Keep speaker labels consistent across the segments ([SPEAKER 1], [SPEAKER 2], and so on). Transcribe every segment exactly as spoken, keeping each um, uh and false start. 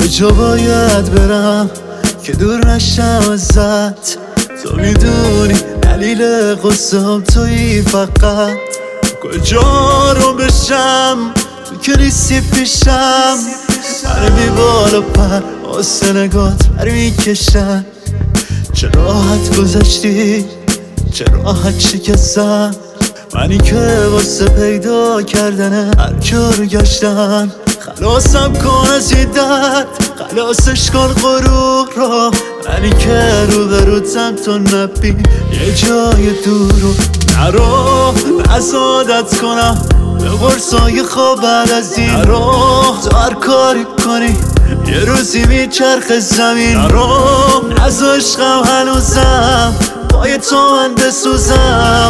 [SPEAKER 1] کجا باید برم که دور نشم ازت؟ تو میدونی دلیل قصه‌ام تویی فقط. کجا رو بشم تو که نیستی پیشم؟ هر بی بالا پر واسه نگات پر میکشن. چه راحت گذشتی چه راحت شکستم، منی که واسه پیدا کردن هر جور گشتم. خلاصم کن از این درد، خلاصش کن غرور را، منی که رو بروتم تو نبین یه جای دور رو. نرو نزادت کنم به برسای خواب بعد از این. نرو تو هر کاری کنی یه روزی میچرخ زمین. نرو از عشقم هنوزم پای تو من بسوزم.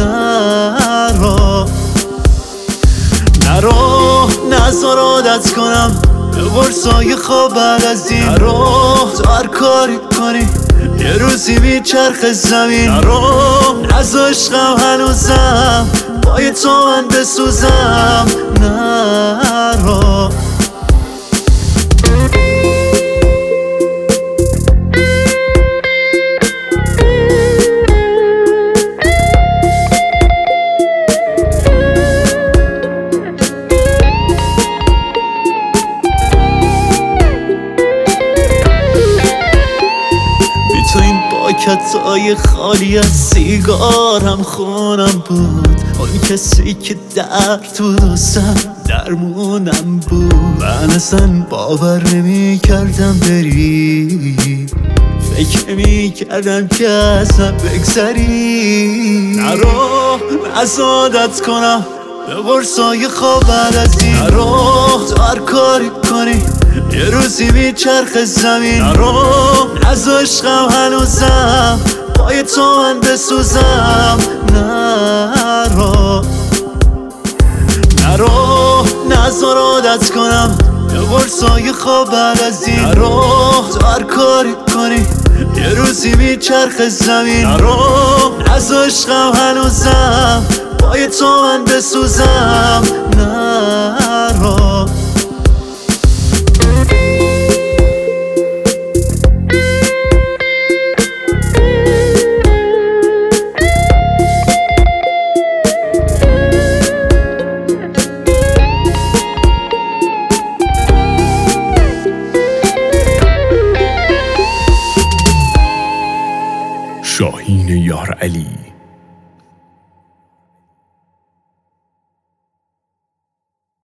[SPEAKER 1] نرو نرو نزار عادت کنم به برسای خواب بعد از این. نرو تو هر کاری کنی یه روزی میچرخ زمین. نرو از عشقم هنوزم پای تو من بسوزم. نرو تو این پاکتای خالی از سیگارم خونم بود، اون کسی که در تو دوستم درمونم بود. من اصلا باور نمی کردم بری، فکر نمی کردم که اصلا بگذری. نرو نزادت کنم به برسای خواب بعد از این. نرو تو هر کاری کنی یه روزی میچرخ زمین. نرو از عشقم هنوزم پای تو من بسوزم. نرو نرو نزار عادت کنم به برسای خواب بعد از این. نرو تو هر کاری کنی یه روزی میچرخ زمین. نرو از عشقم هنوزم پای تو من بسوزم. نرو
[SPEAKER 2] شاهین یار علی.